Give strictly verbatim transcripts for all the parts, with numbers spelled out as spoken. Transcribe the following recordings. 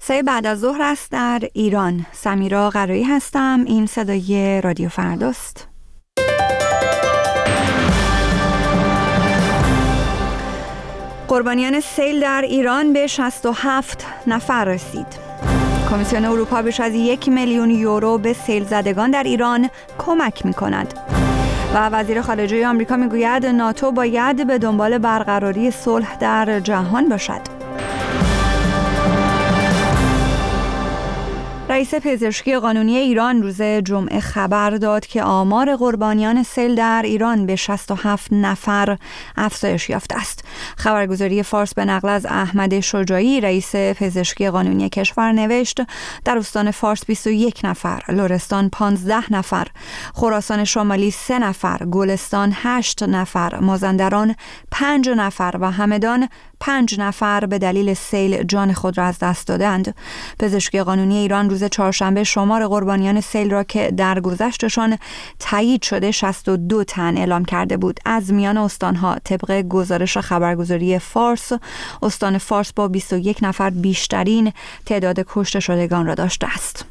سه بعد از ظهر است در ایران. سمیرا قرایی هستم. این صدای رادیو فرداست. قربانیان سیل در ایران به شصت و هفت نفر رسید. کمیسیون اروپا بیش از یک میلیون یورو به سیل زدگان در ایران کمک می کند. و وزیر خارجه آمریکا می گوید ناتو باید به دنبال برقراری صلح در جهان باشد. رئیس پزشکی قانونی ایران روز جمعه خبر داد که آمار قربانیان سیل در ایران به شصت و هفت نفر افزایش یافته است. خبرگزاری فارس به نقل از احمد شجاعی رئیس پزشکی قانونی کشور نوشت در استان فارس بیست و یک نفر، لرستان پانزده نفر، خراسان شمالی سه نفر، گلستان هشت نفر، مازندران پنج نفر و همدان پنج نفر به دلیل سیل جان خود را از دست دادند. پزشکی قانونی ایران روز چهارشنبه شمار قربانیان سیل را که در گذشتشان تایید شده شصت و دو تن اعلام کرده بود. از میان استانها طبق گزارش خبرگزاری فارس، استان فارس با بیست و یک نفر بیشترین تعداد کشته شدگان را داشته است.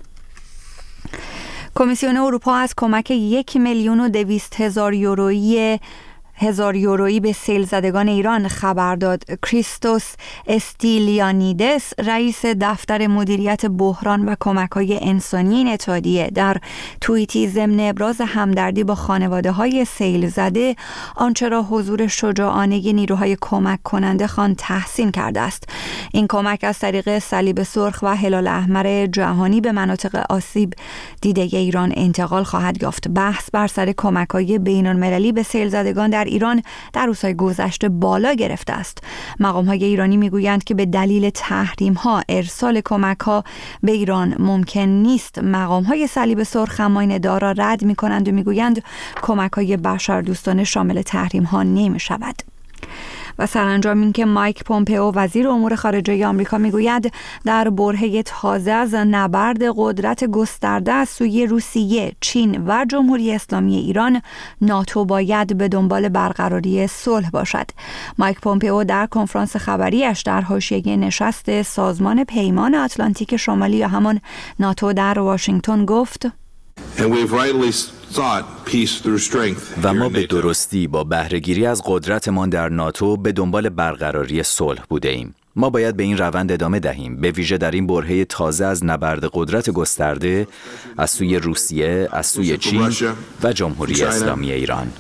کمیسیون اروپا از کمک یک میلیون و دویست هزار یورویی هزار یورویی به سیل زدگان ایران خبر داد. کریستوس استیلیانیدس رئیس دفتر مدیریت بحران و کمک‌های انسانی این اتحادیه در توییتی ضمن ابراز همدردی با خانواده‌های سیل زده آنچه را حضور شجاعانه نیروهای کمک کننده خوان تحسین کرده است. این کمک از طریق صلیب سرخ و هلال احمر جهانی به مناطق آسیب دیده ایران انتقال خواهد یافت. بحث بر سر کمک‌های بین‌المللی به سیل زدگان در ایران در روزهای گذشته بالا گرفته است. مقام‌های ایرانی میگویند که به دلیل تحریم‌ها ارسال کمک‌ها به ایران ممکن نیست. مقام‌های صلیب سرخ اما این ادعا را رد می‌کنند و میگویند کمک‌های بشردوستانه شامل تحریم‌ها نمی‌شود. و سرانجام این که مایک پومپئو وزیر امور خارجه آمریکا میگوید در برهه تازه از نبرد قدرت گسترده از سوی روسیه، چین و جمهوری اسلامی ایران، ناتو باید به دنبال برقراری صلح باشد. مایک پومپئو در کنفرانس خبریش در حاشیه نشست سازمان پیمان آتلانتیک شمالی یا همان ناتو در واشنگتن گفت: و ما به درستی با بهره‌گیری از قدرتمان در ناتو به دنبال برقراری صلح بوده ایم. ما باید به این روند ادامه دهیم، به ویژه در این برهه تازه از نبرد قدرت گسترده از سوی روسیه، از سوی چین و جمهوری اسلامی ایران.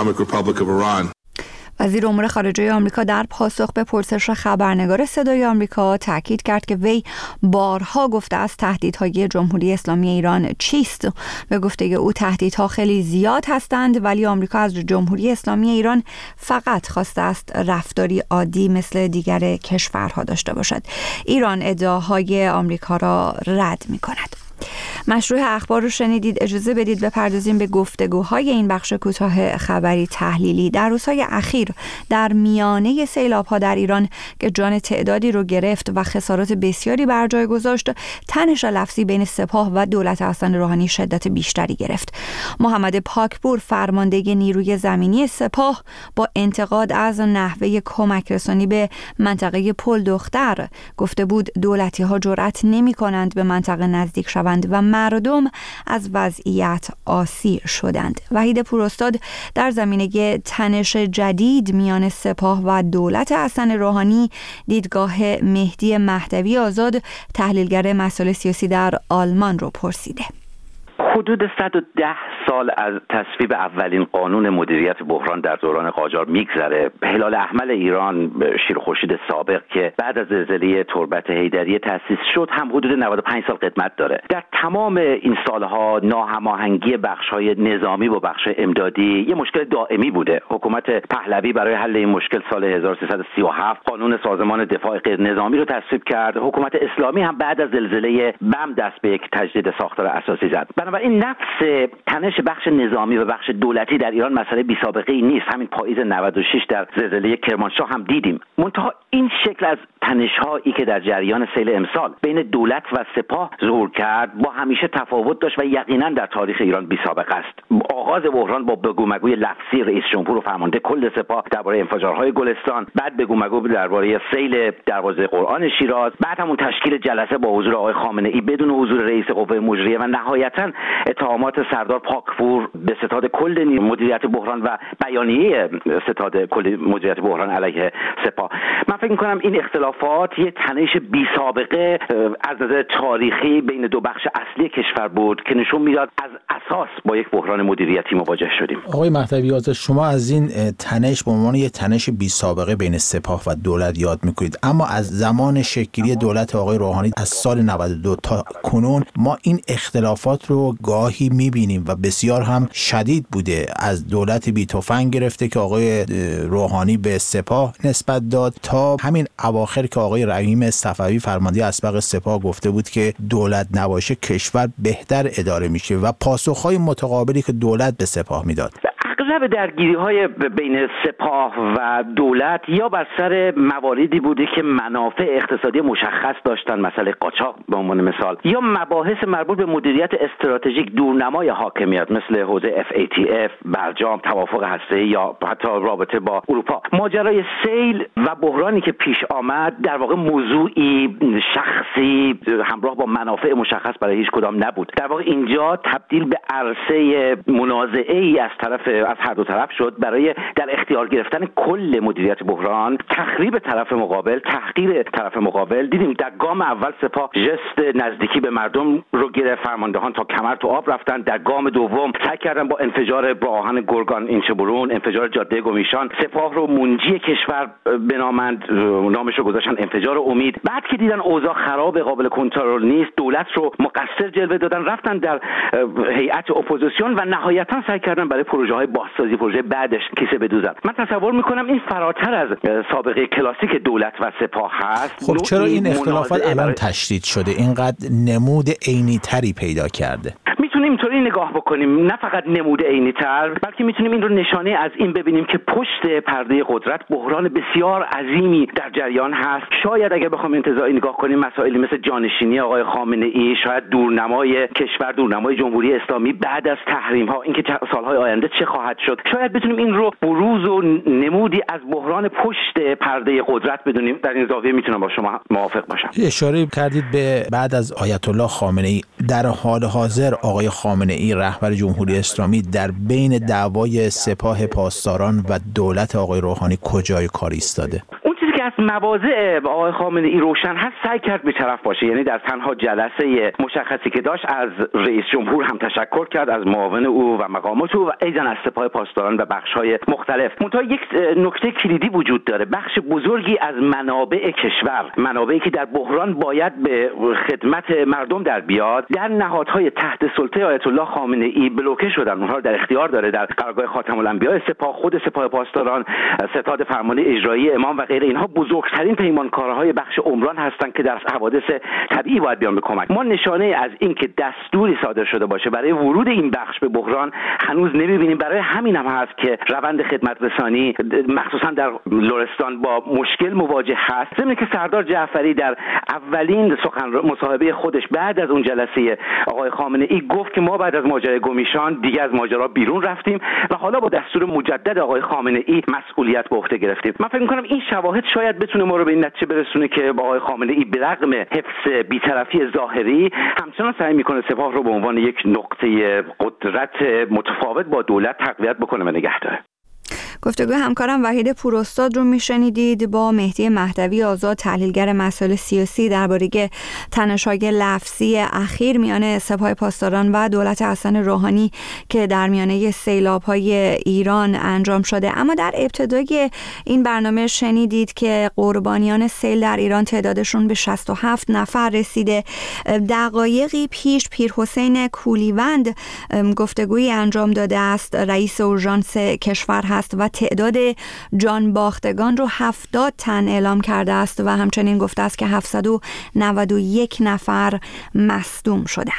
وزیر امور خارجه آمریکا در پاسخ به پرسش خبرنگار صدای آمریکا تاکید کرد که وی بارها گفته است تهدیدهای جمهوری اسلامی ایران چیست. به گفته او تهدیدها خیلی زیاد هستند ولی آمریکا از جمهوری اسلامی ایران فقط خواسته است رفتاری عادی مثل دیگر کشورها داشته باشد. ایران ادعاهای آمریکا را رد می کند. مشروع اخبار رو شنیدید. اجازه بدید بپردازیم به گفتگوهای این بخش کوتاه خبری تحلیلی. در روزهای اخیر در میانه سیلاب‌ها در ایران که جان تعدادی رو گرفت و خسارات بسیاری بر جای گذاشت، تنش لفظی بین سپاه و دولت حسن روحانی شدت بیشتری گرفت. محمد پاکپور فرمانده نیروی زمینی سپاه با انتقاد از نحوه کمک رسانی به منطقه پل دختر گفته بود دولتی‌ها جرأت نمی‌کنند به منطقه نزدیک شوند و مردم از وضعیت آسی شدند. وحید پوراستاد در زمینه تنش جدید میان سپاه و دولت حسن روحانی دیدگاه مهدی مهدوی آزاد تحلیلگر مسائل سیاسی در آلمان رو پرسیده. حدود صد و ده سال از تصویب اولین قانون مدیریت بحران در دوران قاجار میگذره. هلال احمر ایران، شیر خورشید سابق که بعد از زلزله تربت حیدریه تأسیس شد، هم حدود نود و پنج سال قدمت داره. در تمام این سالها ناهماهنگی بخش‌های نظامی با بخش امدادی یه مشکل دائمی بوده. حکومت پهلوی برای حل این مشکل سال هزار و سیصد و سی و هفت قانون سازمان دفاع غیر نظامی رو تصویب کرد. حکومت اسلامی هم بعد از زلزله بم دست به یک تجدید ساختار اساسی زد. بنابراین نفس تنش بخش نظامی و بخش دولتی در ایران مسئله بی سابقه ای نیست. همین پاییز نود و شش در زلزله کرمانشاه هم دیدیم. منتها این شکل از تنش‌هایی که در جریان سیل امسال بین دولت و سپاه ظهور کرد با همیشه تفاوت داشت و یقینا در تاریخ ایران بی‌سابقه است. آغاز بحران با بگو مگوی لفظی رئیس جمهور و فرمانده کل سپاه درباره انفجارهای گلستان، بعد بگو مگو درباره سیل دروازه قرآن شیراز، بعد همون تشکیل جلسه با حضور آقای خامنه‌ای بدون حضور رئیس قوه مجریه و نهایتاً اتهامات سردار پاکپور به ستاد کل مدیریت بحران و بیانیه ستاد کل مدیریت بحران علیه سپاه. من فکر می‌کنم این اختلافات یک تنش بی‌سابقه از نظر تاریخی بین دو بخش اصلی کشور بود که نشون میداد از اساس با یک بحران مدیریتی مواجه شدیم. آقای مهدوی آزاد، شما از این تنش به عنوان یک تنش بی‌سابقه بین سپاه و دولت یاد می‌کنید، اما از زمان شکل‌گیری دولت آقای روحانی از سال نود و دو تا کنون ما این اختلافات رو گاهی می‌بینیم و بسیار هم شدید بوده. از دولت بی تفنگ گرفته که آقای روحانی به سپاه نسبت داد تا همین اواخر که آقای رحیم صفوی فرمانده اسبق سپاه گفته بود که دولت نباشه کشور بهتر اداره میشه و پاسخهای متقابلی که دولت به سپاه میداد. اغلب درگیری‌های بین سپاه و دولت یا بر سر مواردی بوده که منافع اقتصادی مشخص داشتن، مسئله قاچاق به عنوان مثال، یا مباحث مربوط به مدیریت استراتژیک دورنمای حاکمیت مثل حوزه اف ای تی اف، برجام، توافق هسته‌ای یا حتی رابطه با اروپا. ماجرای سیل و بحرانی که پیش آمد در واقع موضوعی شخصی همراه با منافع مشخص برای هیچ کدام نبود. در واقع اینجا تبدیل به عرصه منازعه‌ای از طرف از هر دو طرف شد برای در اختیار گرفتن کل مدیریت بحران، تخریب طرف مقابل، تحقیر طرف مقابل. دیدیم در گام اول سپاه ژست نزدیکی به مردم رو گرفت، فرماندهان تا کمر تو آب رفتن. در گام دوم سعی کردن با انفجار با آهن گرگان اینچه‌برون، انفجار جاده گمیشان، سپاه رو منجی کشور بنامند، نامش رو گذاشتن انفجار امید. بعد که دیدن اوضاع خراب، قابل کنترل نیست، دولت رو مقصر جلوه دادن، رفتن در هیئت اپوزیسیون و نهایتا سعی کردن برای پروژه‌های بازسازی، پروژه بعدش کیسه بدوزن. من تصور میکنم این فراتر از سابقه کلاسیک دولت و سپاه هست. خب چرا این اختلافات الان تشدید شده، اینقدر نمود عینی تری پیدا کرده؟ میتونیم اینطوری نگاه بکنیم، نه فقط نمود عینی تر، بلکه میتونیم این رو نشانه از این ببینیم که پشت پرده قدرت بحران بسیار عظیمی در جریان هست. شاید اگر بخوام انتزاعی نگاه کنیم، مسائلی مثل جانشینی آقای خامنه‌ای، شاید دورنمای کشور، دورنمای جمهوری اسلامی بعد از تحریم ها، اینکه سالهای آینده چه خواهد شد، شاید بتونیم این رو بروز و نمودی از بحران پشت پرده قدرت بدونیم. در این زاویه میتونم با شما موافق باشم. اشاره کردید به بعد از آیت الله خامنه‌ای. در حال حاضر آقای خامنه‌ای رهبر جمهوری اسلامی در بین دعوای سپاه پاسداران و دولت آقای روحانی کجای کار ایستاده؟ از مواضع آقای خامنه‌ای روشن هست، سعی کرد بی‌طرف باشه. یعنی در تنها جلسه مشخصی که داشت از رئیس جمهور هم تشکر کرد، از معاون او و مقامات او و ایضاً از سپاه پاسداران و بخش‌های مختلف. منتها یک نکته کلیدی وجود داره. بخش بزرگی از منابع کشور، منابعی که در بحران باید به خدمت مردم در بیاد، در نهادهای تحت سلطه آیت الله خامنه‌ای بلوکه شدن. اونها رو در اختیار داره. در قرارگاه خاتم الانبیاء سپاه، خود سپاه پاسداران، ستاد فرمانده اجرایی امام و غیره، اینها بزرگترین پیمانکارهای بخش عمران هستند که در حوادث طبیعی باید بیان به کمک. ما نشانه از این که دستوری صادر شده باشه برای ورود این بخش به بحران هنوز نمی‌بینیم. برای همین هم هست که روند خدمت رسانی مخصوصا در لرستان با مشکل مواجه هست. ضمن که سردار جعفری در اولین سخن مصاحبه خودش بعد از اون جلسه آقای خامنه‌ای گفت که ما بعد از ماجرای گمیشان دیگه از ماجرا بیرون رفتیم و حالا با دستور مجدد آقای خامنه‌ای مسئولیت به عهده گرفتیم. من فکر می‌کنم این شواهد شاید بتونه ما رو به این نتیجه برسونه که با آقای خامنه‌ای به رغم حفظ بی‌طرفی ظاهری همچنان سعی میکنه سپاه رو به عنوان یک نقطه قدرت متفاوت با دولت تقویت بکنه و نگه داره. گفتگوی همکارم وحید پوراستاد رو میشنیدید با مهدی مهدوی آزاد، تحلیلگر مسائل سیاسی، درباره تنش‌های لفظی اخیر میان سپاه پاسداران و دولت حسن روحانی که در میانه سیلاب‌های ایران انجام شده. اما در ابتدای این برنامه شنیدید که قربانیان سیل در ایران تعدادشون به شصت و هفت نفر رسیده. دقایقی پیش پیرحسین کولیوند گفتگویی انجام داده است، رئیس اورژانس کشور هست و تعداد جان باختگان رو هفتاد تن اعلام کرده است و همچنین گفته است که هفتصد و نود و یک نفر مصدوم شدند.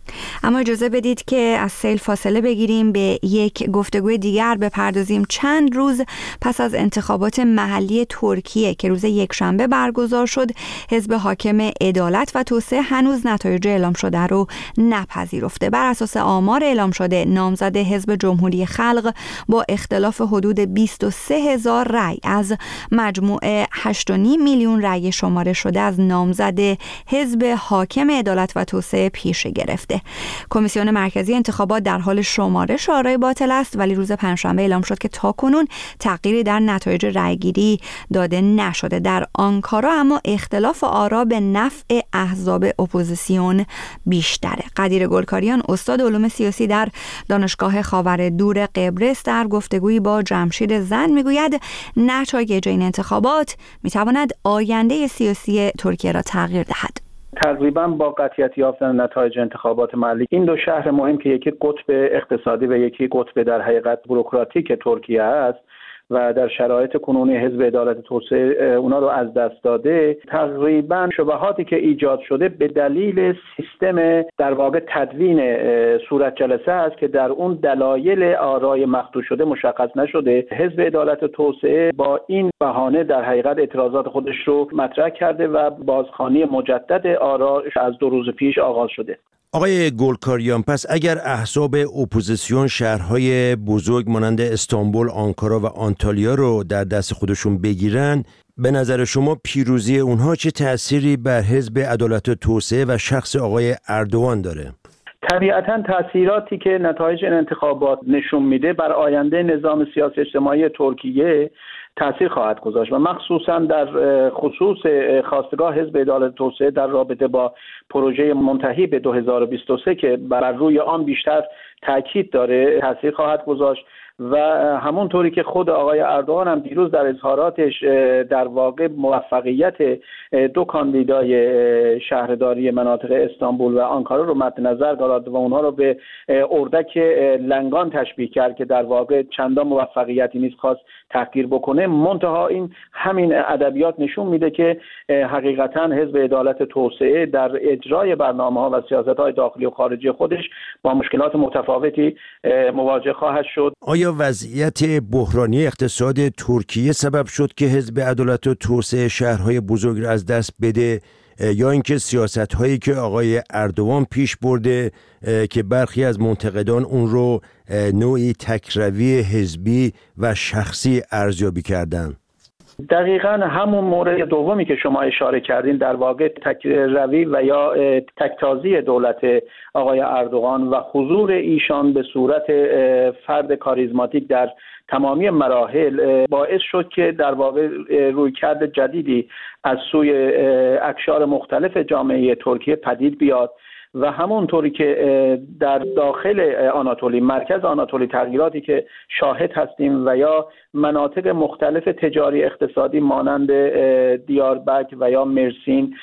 اما اجازه بدید که از سیل فاصله بگیریم، به یک گفتگوی دیگر بپردازیم. چند روز پس از انتخابات محلی ترکیه که روز یکشنبه برگزار شد، حزب حاکم عدالت و توسعه هنوز نتایج اعلام شده رو نپذیرفته. بر اساس آمار اعلام شده، نامزد حزب جمهوری خلق با اختلاف حدود بیست و سه هزار رأی از مجموع هشت و نیم میلیون رأی شماره شده از نامزد حزب حاکم عدالت و توسعه پیش گرفته. کمیسیون مرکزی انتخابات در حال شمارش آرای باطل است، ولی روز پنجشنبه اعلام شد که تاکنون تغییری در نتایج رأیگیری داده نشده. در آنکارا اما اختلاف آرا به نفع احزاب اپوزیسیون بیشتره. قدیر گلکاریان، استاد علوم سیاسی در دانشگاه خاور دور قبرس، در گفتگویی با جمشید زند میگوید نتایج این انتخابات میتواند آینده سیاسی ترکیه را تغییر دهد. تقریبا با قطعیت یافتن نتایج انتخابات محلی، این دو شهر مهم که یکی قطب اقتصادی و یکی قطب در حقیقت بوروکراتیک ترکیه است و در شرایط کنونی حزب عدالت توسعه اونا رو از دست داده، تقریبا شبهاتی که ایجاد شده به دلیل سیستم در واقع تدوین صورت جلسه است که در اون دلایل آرای مخدوش شده مشخص نشده. حزب عدالت توسعه با این بهانه در حقیقت اعتراضات خودش رو مطرح کرده و بازخوانی مجدد آرا از دو روز پیش آغاز شده. آقای گلکاریان، پس اگر احزاب اپوزیسیون شهرهای بزرگ مانند استانبول، آنکارا و آنتالیا رو در دست خودشون بگیرن، به نظر شما پیروزی اونها چه تأثیری بر حزب عدالت و توسعه و شخص آقای اردوغان داره؟ طبیعتاً تأثیراتی که نتایج این انتخابات نشون میده بر آینده نظام سیاسی اجتماعی ترکیه تأثیر خواهد گذاشت و مخصوصاً در خصوص خواستگاه حزب عدالت توسعه در رابطه با پروژه منتهی به دو هزار و بیست و سه که بر روی آن بیشتر تاکید داره تأثیر خواهد گذاشت و همونطوری که خود آقای اردوغان هم دیروز در اظهاراتش در واقع موفقیت دو کاندیدای شهرداری مناطق استانبول و آنکارا رو مد نظر دارد و اونها رو به اردک لنگان تشبیه کرد که در واقع چندان موفقیتی نیست خواست تحقیر بکنه. منتها این همین ادبیات نشون میده که حقیقتا حزب عدالت توسعه در اجرای برنامه‌ها و سیاست‌های داخلی و خارجی خودش با مشکلات متفاوتی مواجه خواهد شد. آیا وضعیت بحرانی اقتصاد ترکیه سبب شد که حزب عدالت و توسعه شهرهای بزرگ را از دست بده، یا اینکه سیاست‌هایی که آقای اردوغان پیش برده که برخی از منتقدان اون رو نوعی تکروی حزبی و شخصی ارزیابی کردند؟ دقیقاً همون مورد دومی که شما اشاره کردین، در واقع تکروی و یا تکتازی دولت آقای اردوغان و حضور ایشان به صورت فرد کاریزماتیک در تمامی مراحل باعث شد که در واقع رویکرد جدیدی از سوی اقشار مختلف جامعه ترکیه پدید بیاد و همونطوری که در داخل آناتولی، مرکز آناتولی، تغییراتی که شاهد هستیم و یا مناطق مختلف تجاری اقتصادی مانند دیاربک و یا مرسین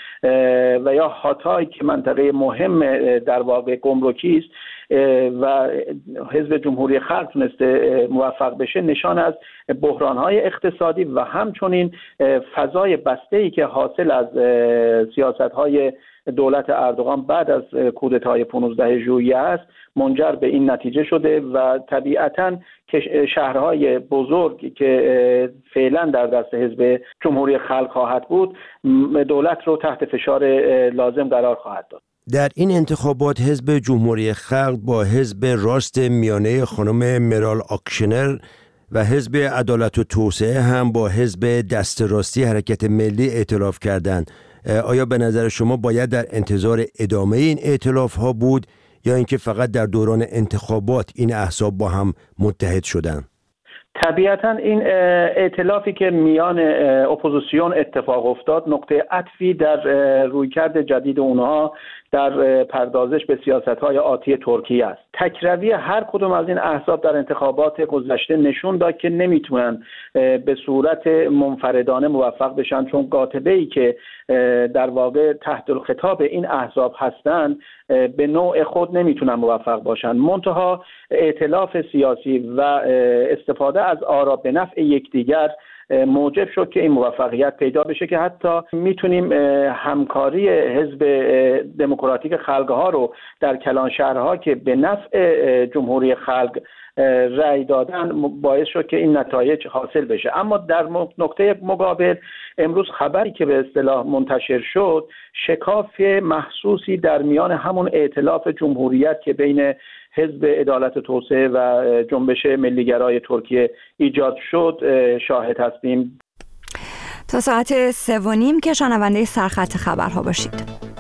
و یا هاتای که منطقه مهم در واقع گمرکی است و حزب جمهوری خلق تونسته موفق بشه، نشان از بحران‌های اقتصادی و همچنین فضای بسته‌ای که حاصل از سیاست‌های دولت اردوغان بعد از کودتای پانزده ژوئیه است منجر به این نتیجه شده و طبیعتاً که شهرهای بزرگ که فعلا در دست حزب جمهوری خلق خواهد بود، دولت رو تحت فشار لازم قرار خواهد داد. در این انتخابات حزب جمهوری خلق با حزب راست میانه خانم مرال آکشنر و حزب عدالت و توسعه هم با حزب دست راستی حرکت ملی ائتلاف کردند. آیا به نظر شما باید در انتظار ادامه این ائتلاف ها بود یا اینکه فقط در دوران انتخابات این احزاب با هم متحد شدند؟ طبیعتا این ائتلافی که میان اپوزیسیون اتفاق افتاد نقطه عطفی در رویکرد جدید اونها در پردازش به سیاست‌های آتی ترکیه است. تکروی هر کدوم از این احزاب در انتخابات گذشته نشون داد که نمیتونن به صورت منفردانه موفق بشن، چون قاطبه‌ای که در واقع تحت الخطاب این احزاب هستند به نوع خود نمیتونن موفق باشن. منتها ائتلاف سیاسی و استفاده از آرا به نفع یکدیگر موجب شد که این موفقیت پیدا بشه که حتی میتونیم همکاری حزب دموکراتیک خلق‌ها رو در کلان شهرها که به نفع جمهوری خلق رأی دادن باعث شد که این نتایج حاصل بشه. اما در نقطه مقابل امروز خبری که به اصطلاح منتشر شد شکاف محسوسی در میان همون ائتلاف جمهوریت که بین حزب عدالت و توسعه و جنبش ملیگرای ترکیه ایجاد شد شاهد هستیم. تا ساعت سه و نیم که شنونده سرخط خبرها باشید.